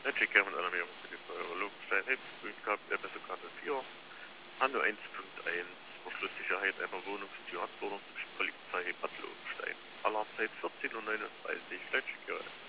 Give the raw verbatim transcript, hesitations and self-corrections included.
Magic Cam und Alarmierung für die Feuerwehr Lobenstein, Hilfsgrün gehabt, Episode vier, Anno eins Punkt eins, Verschlusssicherheit einer Wohnungstür, Anforderung zur Polizei Bad Lobenstein. Alarmzeit vierzehn Uhr neununddreißig, Flight Security.